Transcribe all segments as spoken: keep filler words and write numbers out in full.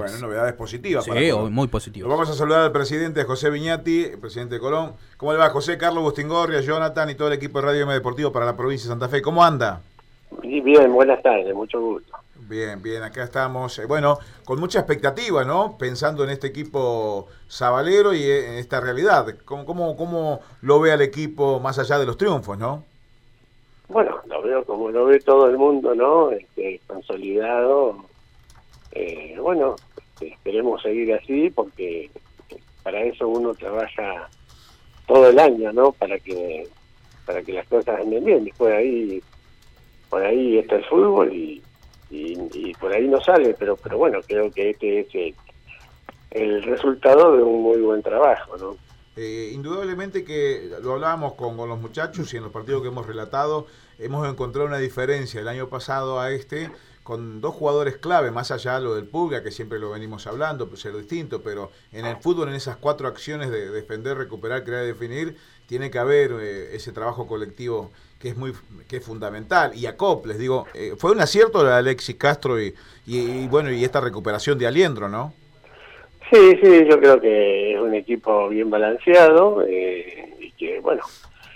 Bueno, novedades positivas. Sí, para Colón. muy positivas. Lo vamos a saludar al presidente José Viñati, el presidente de Colón. ¿Cómo le va, José? Carlos Bustingorria, Jonathan y todo el equipo de Radio M Deportivo para la provincia de Santa Fe. ¿Cómo anda? Bien, buenas tardes, mucho gusto. Bien, bien, acá estamos, eh, bueno, con mucha expectativa, ¿no? Pensando en este equipo sabalero y en esta realidad. ¿Cómo, cómo, cómo lo ve al equipo más allá de los triunfos, no? Bueno, lo veo como lo ve todo el mundo, ¿no? Este, consolidado. Eh, bueno, esperemos seguir así porque para eso uno trabaja todo el año, ¿no? Para que para que las cosas anden bien. Después ahí, por ahí está el fútbol y, y, y por ahí no sale, pero pero bueno, creo que este es el, el resultado de un muy buen trabajo, ¿no? Eh, indudablemente que lo hablábamos con, con los muchachos y en los partidos que hemos relatado, hemos encontrado una diferencia el año pasado a este, con dos jugadores clave, más allá de lo del Pulga, que siempre lo venimos hablando, pues ser distinto, pero en el fútbol, en esas cuatro acciones de defender, recuperar, crear y definir, tiene que haber eh, ese trabajo colectivo que es muy que es fundamental, y acoples, digo, eh, fue un acierto de Alexis Castro y, y, y bueno, y esta recuperación de Aliendro, ¿no? Sí, sí, yo creo que es un equipo bien balanceado eh, y que, bueno,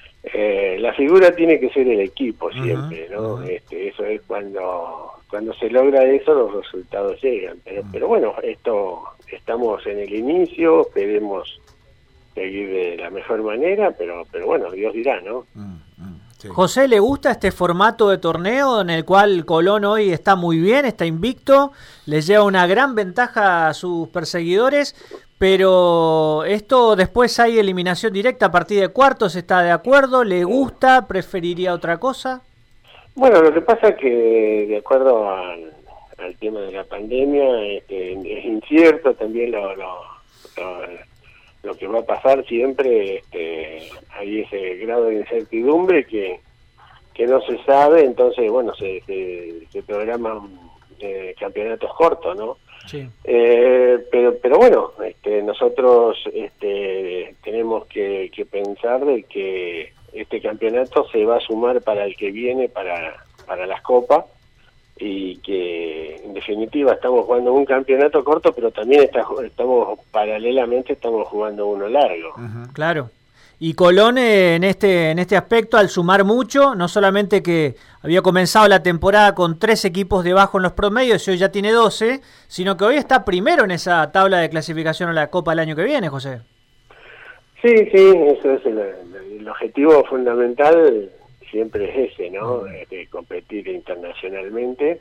eh, la figura tiene que ser el equipo siempre, uh-huh, ¿no? Uh-huh. Este, eso es cuando cuando se logra eso, los resultados llegan. Pero, uh-huh. pero bueno, esto estamos en el inicio, esperemos seguir de la mejor manera, pero pero bueno, Dios dirá, ¿no? Uh-huh. Sí. José, ¿le gusta este formato de torneo en el cual Colón hoy está muy bien, está invicto, le lleva una gran ventaja a sus perseguidores, pero esto después hay eliminación directa a partir de cuartos, ¿está de acuerdo? ¿Le gusta? ¿Preferiría otra cosa? Bueno, lo que pasa es que de acuerdo al, al tema de la pandemia este, es incierto también lo, lo, lo, lo que va a pasar siempre, este, hay ese grado de incertidumbre que, que no se sabe, entonces bueno, se, se, se programan eh, campeonatos cortos, ¿no? Sí. Eh, pero pero bueno, este, nosotros este, tenemos que, que pensar de que este campeonato se va a sumar para el que viene, para, para las copas, y que en definitiva estamos jugando un campeonato corto, pero también está, estamos paralelamente estamos jugando uno largo. Uh-huh. Claro. Y Colón eh, en este en este aspecto, al sumar mucho, no solamente que había comenzado la temporada con tres equipos debajo en los promedios y hoy ya tiene doce, sino que hoy está primero en esa tabla de clasificación a la Copa el año que viene, José. Sí, sí, eso es el, el objetivo fundamental, siempre es ese, ¿no? De competir internacionalmente,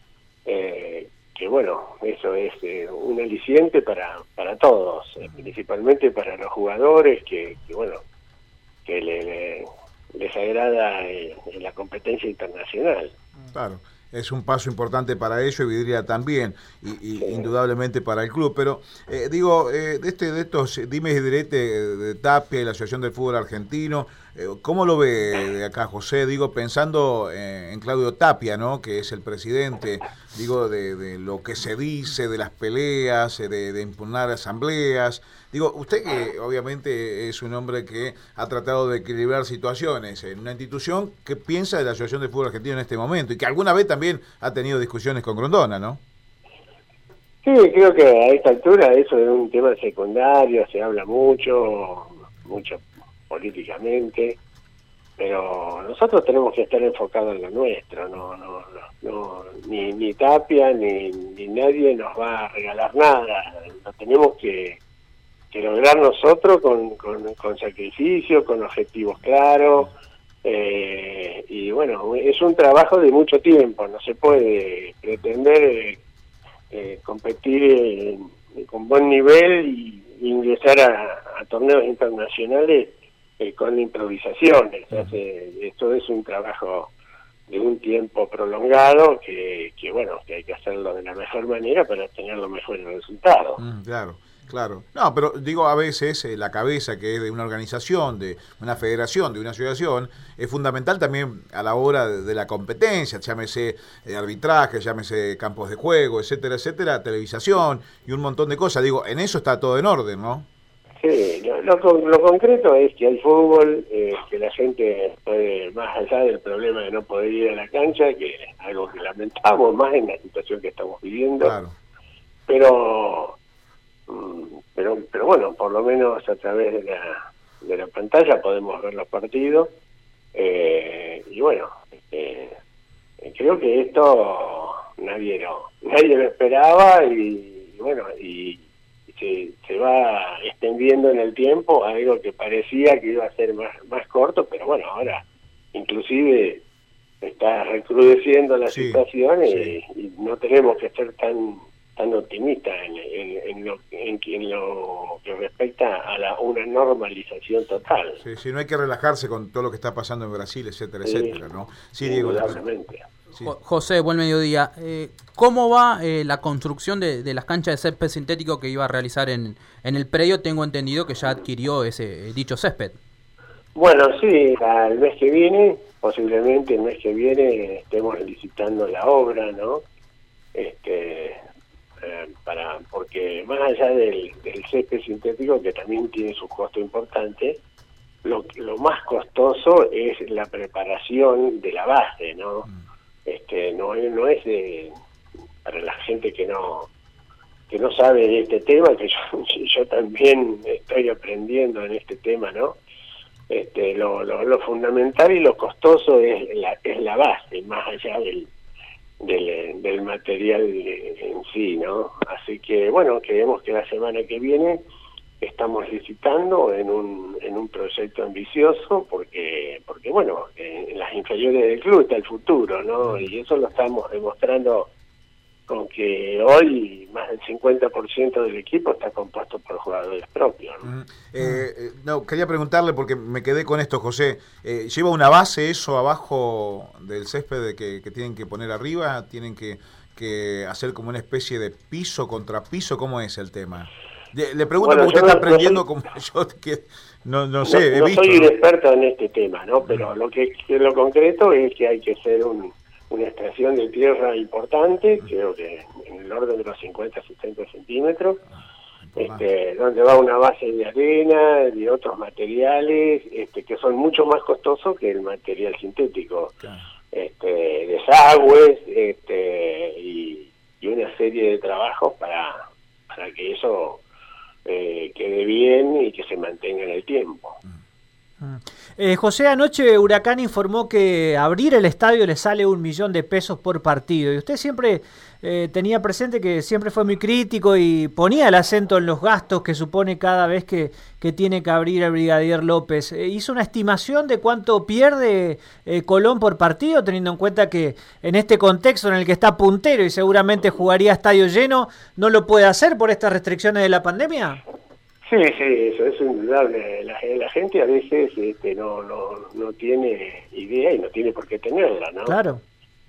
eh, que bueno, eso es eh, un aliciente para para todos, eh, principalmente para los jugadores que, que bueno, que le, le, les agrada eh, la competencia internacional. Claro. Es un paso importante para ello y Vidriera también, y, y sí. indudablemente para el club. Pero eh, digo, eh, de este de estos dimes y diretes de, de Tapia y la Asociación del Fútbol Argentino, eh, ¿cómo lo ve de acá, José? Digo, pensando eh, en Claudio Tapia, ¿no? Que es el presidente, digo, de, de lo que se dice, de las peleas, de, de impugnar asambleas. Digo, usted que obviamente es un hombre que ha tratado de equilibrar situaciones en una institución, ¿qué piensa de la Asociación del Fútbol Argentino en este momento? Y que alguna vez también ha tenido discusiones con Grondona, ¿no? Sí, creo que a esta altura eso es un tema secundario, se habla mucho, mucho políticamente, pero nosotros tenemos que estar enfocados en lo nuestro, no, no, no, no ni, ni Tapia ni, ni nadie nos va a regalar nada, lo tenemos que que lograr nosotros con, con, con sacrificio, con objetivos claros, eh, y bueno, es un trabajo de mucho tiempo, no se puede pretender eh, eh, competir eh, con buen nivel y, y ingresar a, a torneos internacionales eh, con improvisaciones. Uh-huh. O sea, esto es un trabajo de un tiempo prolongado que, que bueno, que hay que hacerlo de la mejor manera para tener los mejores resultados. Mm, claro. Claro, no, pero digo, a veces eh, la cabeza que es de una organización, de una federación, de una asociación, es fundamental también a la hora de, de la competencia, llámese eh, arbitraje, llámese campos de juego, etcétera, etcétera, televisación y un montón de cosas. Digo, en eso está todo en orden, ¿no? Sí, lo, lo, lo concreto es que hay fútbol, eh, que la gente puede, más allá del problema de no poder ir a la cancha, que es algo que lamentamos más en la situación que estamos viviendo. Claro. pero, pero, pero bueno, por lo menos a través de la, de la pantalla podemos ver los partidos, eh, y bueno, eh, creo que esto nadie lo, nadie lo esperaba, y, y bueno, y se, se va extendiendo en el tiempo, algo que parecía que iba a ser más, más corto, pero bueno, ahora inclusive está recrudeciendo la sí, situación, y, sí. y no tenemos que ser tan tan optimistas en, en, en, lo, en, en lo que respecta a la, una normalización total. Sí, sí, no hay que relajarse con todo lo que está pasando en Brasil, etcétera, sí, etcétera, ¿no? Sí, Diego. Sí. José, buen mediodía. Eh, ¿Cómo va eh, la construcción de, de las canchas de césped sintético que iba a realizar en, en el predio? Tengo entendido que ya adquirió ese dicho césped. Bueno, sí, el mes que viene, posiblemente el mes que viene estemos licitando la obra, ¿no? Este, eh, para porque más allá del, del césped sintético, que también tiene su costo importante, lo, lo más costoso es la preparación de la base, ¿no? Este, no, no es de, para la gente que no que no sabe de este tema, que yo, yo también estoy aprendiendo en este tema, ¿no? Este, lo, lo, lo fundamental y lo costoso es la, es la base, más allá del, del, del material en sí, ¿no? Así que, bueno, creemos que la semana que viene estamos licitando en un en un proyecto ambicioso, porque, porque bueno, en las inferiores del club está el futuro, ¿no? Y eso lo estamos demostrando con que hoy más del cincuenta por ciento del equipo está compuesto por jugadores propios, ¿no? Eh, eh, no, quería preguntarle, porque me quedé con esto, José. Eh, ¿Lleva una base eso abajo del césped que, que tienen que poner arriba? ¿Tienen que, que hacer como una especie de piso contra piso? ¿Cómo es el tema? Le, le pregunto, bueno, porque usted no, está aprendiendo, no soy, como yo, que no, no sé, no, he no visto. soy un experto en este tema, ¿no? Pero lo que lo concreto es que hay que hacer un una extracción de tierra importante, creo que en el orden de los cincuenta a sesenta centímetros, este, donde va una base de arena, de otros materiales, este, que son mucho más costosos que el material sintético, este, desagües, este, y, y una serie de trabajos para, para que eso eh, quede bien y que se mantenga en el tiempo. Eh, José, anoche Huracán informó que abrir el estadio le sale un millón de pesos por partido, y usted siempre eh, tenía presente que siempre fue muy crítico y ponía el acento en los gastos que supone cada vez que, que tiene que abrir el Brigadier López. Eh, ¿Hizo una estimación de cuánto pierde eh, Colón por partido, teniendo en cuenta que en este contexto en el que está puntero y seguramente jugaría a estadio lleno, no lo puede hacer por estas restricciones de la pandemia? Sí, sí, eso es indudable. La, la gente a veces este, no, no, no tiene idea y no tiene por qué tenerla, ¿no? Claro.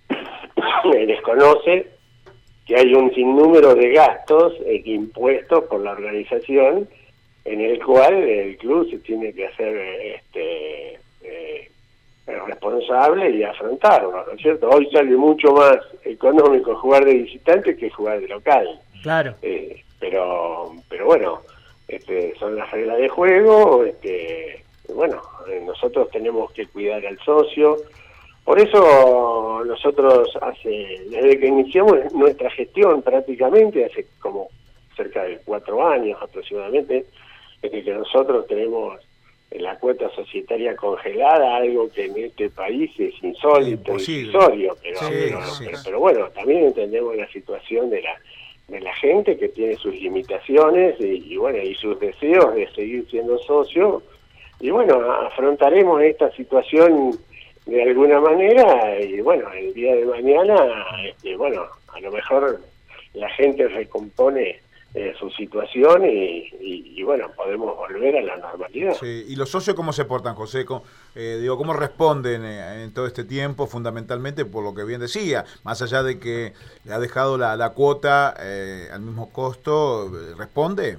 Desconoce que hay un sinnúmero de gastos eh, impuestos por la organización, en el cual el club se tiene que hacer este, eh, responsable y afrontarlo, ¿no es cierto? Hoy sale mucho más económico jugar de visitante que jugar de local. Claro. Eh, pero, pero bueno... Este, son las reglas de juego, este, bueno, nosotros tenemos que cuidar al socio, por eso nosotros hace, desde que iniciamos nuestra gestión prácticamente, hace como cerca de cuatro años aproximadamente, desde que nosotros tenemos la cuota societaria congelada, algo que en este país es insólito, irrisorio, pero, sí, pero, sí. pero, pero bueno, también entendemos la situación de la de la gente que tiene sus limitaciones y, y bueno, y sus deseos de seguir siendo socio, y bueno, afrontaremos esta situación de alguna manera, y bueno, el día de mañana, este, bueno, a lo mejor la gente recompone eh, su situación y, y, y bueno, podemos volver a la normalidad. Sí. ¿Y los socios cómo se portan, José? ¿Cómo, eh, digo, cómo responden eh, en todo este tiempo, fundamentalmente por lo que bien decía, más allá de que le ha dejado la, la cuota eh, al mismo costo, ¿responde?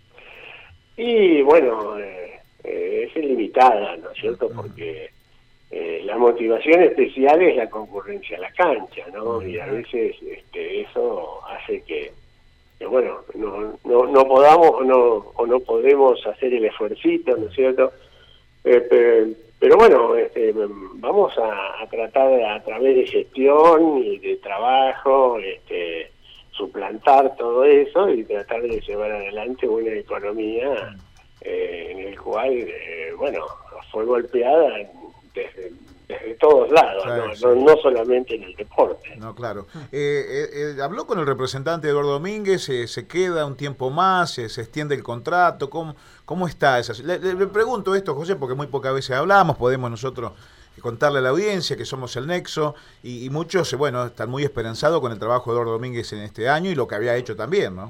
Y bueno, eh, eh, es ilimitada, ¿no es cierto? Porque eh, la motivación especial es la concurrencia a la cancha, ¿no? Y a veces este, eso hace que que bueno, no, no, no podamos o no, o no podemos hacer el esfuercito, ¿no es cierto? Eh, pero, pero bueno, este, vamos a, a tratar a través de gestión y de trabajo, este, suplantar todo eso y tratar de llevar adelante una economía eh, en el cual, eh, bueno, fue golpeada desde, desde todos lados, claro, ¿no? Sí. No, no solamente en el deporte. No, claro. Eh, eh, eh, habló con el representante Eduardo Domínguez, eh, se queda un tiempo más, eh, se extiende el contrato, ¿cómo, cómo está esa? Le, le, le pregunto esto, José, porque muy pocas veces hablamos, podemos nosotros contarle a la audiencia que somos el nexo y, y muchos, bueno, están muy esperanzados con el trabajo de Eduardo Domínguez en este año y lo que había hecho también, ¿no?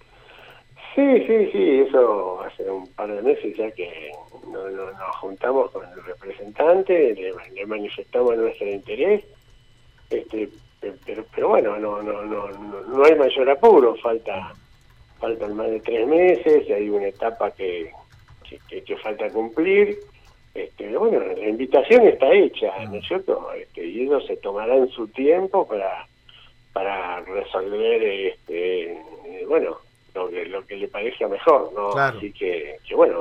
Sí, sí, sí, eso hace un par de meses ya que no, no, nos juntamos con el representante, le, le manifestamos nuestro interés, este, pero, pero bueno, no, no, no, no, no hay mayor apuro, falta, faltan más de tres meses, y hay una etapa que, que, que, que falta cumplir. Este, bueno, la invitación está hecha, ¿no es cierto? Este, y ellos se tomarán su tiempo para para resolver, este, eh, bueno, lo que lo que le parezca mejor, ¿no? Claro. Así que, que bueno,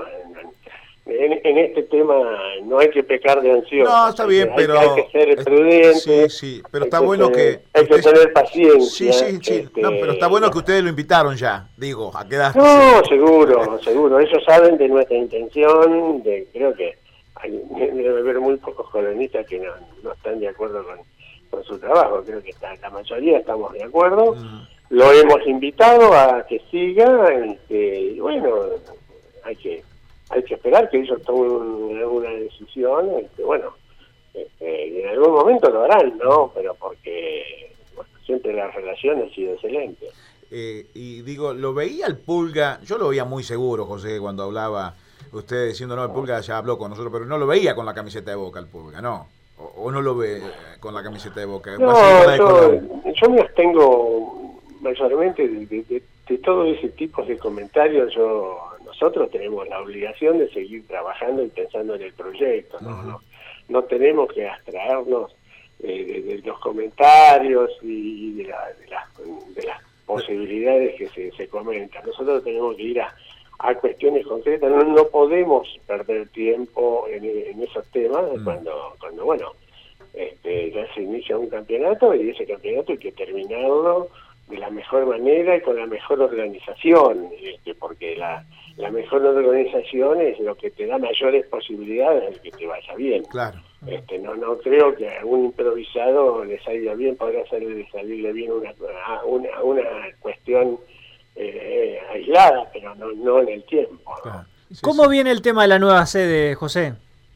en, en este tema no hay que pecar de ansioso. No, está bien, hay, pero... Hay que ser prudente. Sí, sí, pero está bueno tener, que... Hay usted... que tener paciencia. Sí, sí, sí. Este... No, pero está bueno que ustedes lo invitaron ya, digo, a quedarse. No, seguro, seguro. Ellos saben de nuestra intención, de creo que hay, debe haber muy pocos colonistas que no, no están de acuerdo con, con su trabajo. Creo que está, la mayoría estamos de acuerdo. Mm. Lo hemos invitado a que siga, este, y bueno, hay que hay que esperar que ellos tomen alguna decisión, este, bueno, este, en algún momento lo harán, ¿no? Pero porque bueno, siempre la relación ha sido excelente. Eh, y digo, lo veía el Pulga, yo lo veía muy seguro, José, cuando hablaba usted diciendo, no, el Pulga ya habló con nosotros, pero no lo veía con la camiseta de Boca el Pulga, ¿no? O, o no lo ve con la camiseta de Boca. No, yo, yo me abstengo mayormente de, de, de, de todo ese tipo de comentarios. Yo nosotros tenemos la obligación de seguir trabajando y pensando en el proyecto, no, uh-huh. no, no tenemos que abstraernos eh, de, de los comentarios y de, la, de, las, de las posibilidades que se, se comentan. Nosotros tenemos que ir a, a cuestiones concretas, no, no podemos perder tiempo en, en esos temas uh-huh. cuando, cuando bueno, este, ya se inicia un campeonato y ese campeonato hay que terminarlo de la mejor manera y con la mejor organización, este, porque la, la mejor organización es lo que te da mayores posibilidades de que te vaya bien. Claro. Este, no no creo que a un improvisado le salga bien, podrá salirle, salirle bien una, una, una cuestión eh, aislada, pero no, no en el tiempo, ¿no? Claro. Sí, ¿Cómo sí. viene el tema de la nueva sede, José?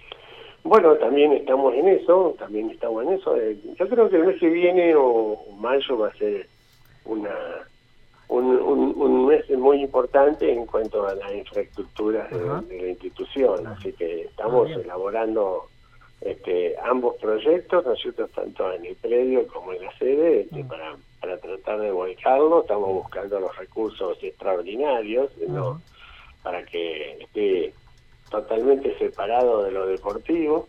Bueno, también estamos en eso, también estamos en eso. Yo creo que el mes que viene o mayo va a ser una un, un, un mes muy importante en cuanto a la infraestructura de, uh-huh. de la institución, así que estamos uh-huh. elaborando este, ambos proyectos, ¿no es cierto?, tanto en el predio como en la sede, este, uh-huh. para, para tratar de volcarlo. Estamos buscando los recursos extraordinarios, uh-huh. ¿no?, para que esté totalmente separado de lo deportivo.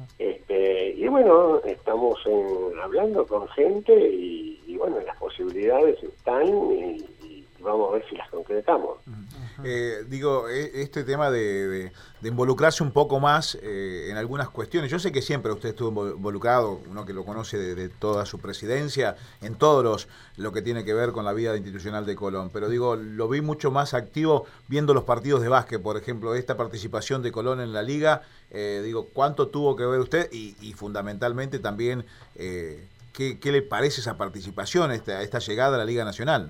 Este, y bueno, estamos en, hablando con gente y, y bueno, las posibilidades están y, y vamos a ver si las concretamos. Eh, digo, este tema de, de, de involucrarse un poco más eh, en algunas cuestiones, yo sé que siempre usted estuvo involucrado, uno que lo conoce de, de toda su presidencia, en todos los lo que tiene que ver con la vida institucional de Colón, pero digo, lo vi mucho más activo viendo los partidos de básquet, por ejemplo, esta participación de Colón en la liga, eh, digo, ¿cuánto tuvo que ver usted? Y, y fundamentalmente también, eh, ¿qué, ¿qué le parece esa participación, esta, esta llegada a la Liga Nacional?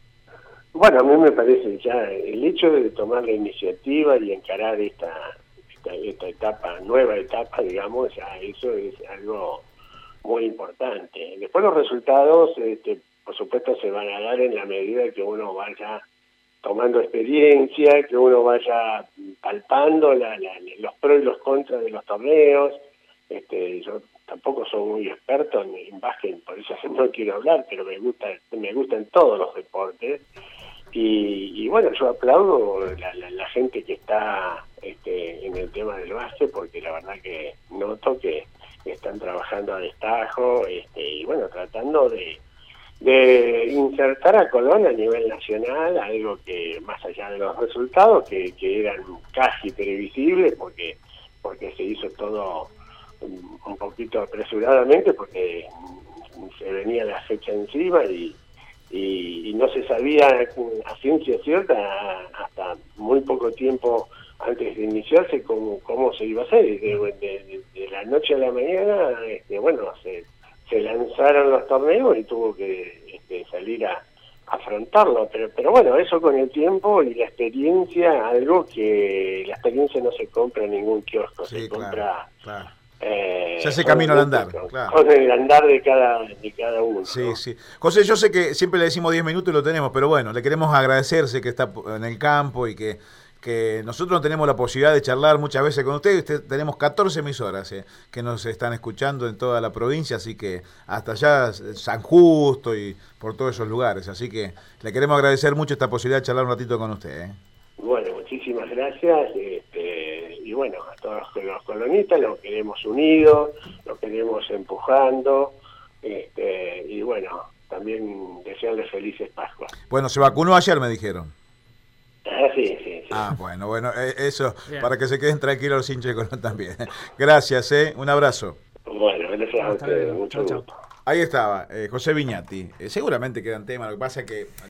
Bueno, a mí me parece ya el hecho de tomar la iniciativa y encarar esta, esta, esta etapa, nueva etapa, digamos, ya eso es algo muy importante. Después los resultados, este, por supuesto, se van a dar en la medida que uno vaya tomando experiencia, que uno vaya palpando la, la, los pros y los contras de los torneos. Este, yo tampoco soy muy experto en, en básquet, por eso no quiero hablar, pero me gusta, me gustan todos los deportes. Y, y bueno, yo aplaudo la, la, la gente que está este, en el tema del básquet, porque la verdad que noto que están trabajando a destajo, este, y bueno, tratando de, de insertar a Colón a nivel nacional, algo que más allá de los resultados, que, que eran casi previsibles, porque, porque se hizo todo un, un poquito apresuradamente, porque se venía la fecha encima y y, y no se sabía a ciencia cierta hasta muy poco tiempo antes de iniciarse cómo, cómo se iba a hacer. De, de, de la noche a la mañana, este, bueno, se, se lanzaron los torneos y tuvo que este, salir a afrontarlo, pero pero bueno, eso con el tiempo y la experiencia, algo que la experiencia no se compra en ningún kiosco, sí, se claro, compra claro. Eh, se hace camino al andar, con, claro. con el andar de cada de cada uno. Sí, ¿no? sí. José, yo sé que siempre le decimos diez minutos y lo tenemos, pero bueno, le queremos agradecerse que está en el campo y que que nosotros no tenemos la posibilidad de charlar muchas veces con usted. Usted tenemos catorce emisoras eh, que nos están escuchando en toda la provincia, así que hasta allá San Justo y por todos esos lugares. Así que le queremos agradecer mucho esta posibilidad de charlar un ratito con usted. ¿eh? Bueno, muchísimas gracias. Este, y bueno, a todos los colonistas los queremos unidos, los queremos empujando. Este, y bueno, también desearles felices Pascuas. Bueno, se vacunó ayer, me dijeron. Ah, sí, sí, sí. Ah, bueno, bueno, eh, eso, Bien. para que se queden tranquilos los hinchas de Colón también. Gracias, ¿eh? Un abrazo. Bueno, gracias a Hasta ustedes, luego. mucho Chau, gusto. chau. Ahí estaba, eh, José Viñati. Eh, seguramente quedan temas, lo que pasa es que